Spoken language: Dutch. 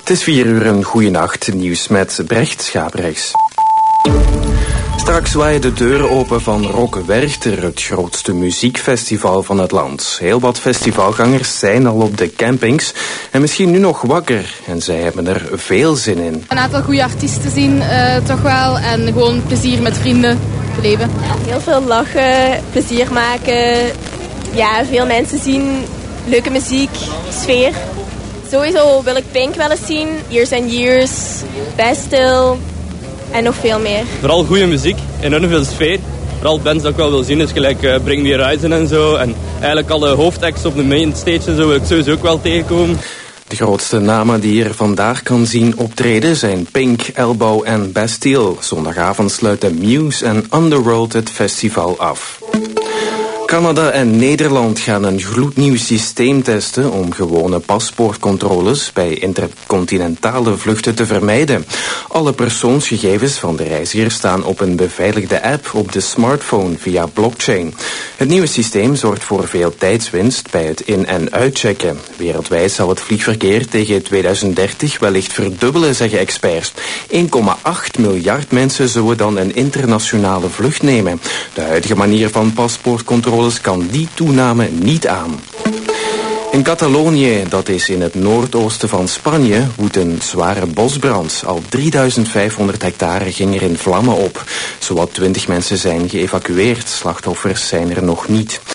Het is 4 uur, een goeie nacht. Nieuws met Brecht Schaprechts. Straks waaien de deuren open van Rock Werchter, het grootste muziekfestival van het land. Heel wat festivalgangers zijn al op de campings en misschien nu nog wakker. En zij hebben er veel zin in. Een aantal goede artiesten zien, toch wel. En gewoon plezier met vrienden beleven. Heel veel lachen, plezier maken. Ja, veel mensen zien, leuke muziek, sfeer. Sowieso wil ik Pink wel eens zien, Years and Years, Bastille en nog veel meer. Vooral goede muziek, enorm veel sfeer. Vooral bands dat ik wel wil zien is gelijk Bring Me Horizon en zo. En eigenlijk alle hoofdacts op de main stage en zo wil ik sowieso ook wel tegenkomen. De grootste namen die je vandaag kan zien optreden zijn Pink, Elbow en Bastille. Zondagavond sluiten Muse en Underworld het festival af. Canada en Nederland gaan een gloednieuw systeem testen om gewone paspoortcontroles bij intercontinentale vluchten te vermijden. Alle persoonsgegevens van de reiziger staan op een beveiligde app op de smartphone via blockchain. Het nieuwe systeem zorgt voor veel tijdswinst bij het in- en uitchecken. Wereldwijd zal het vliegverkeer tegen 2030 wellicht verdubbelen, zeggen experts. 1,8 miljard mensen zullen dan een internationale vlucht nemen. De huidige manier van paspoortcontrole kan die toename niet aan. In Catalonië, dat is in het noordoosten van Spanje, woedt een zware bosbrand. Al 3500 hectare ging er in vlammen op. Zowat 20 mensen zijn geëvacueerd. Slachtoffers zijn er nog niet.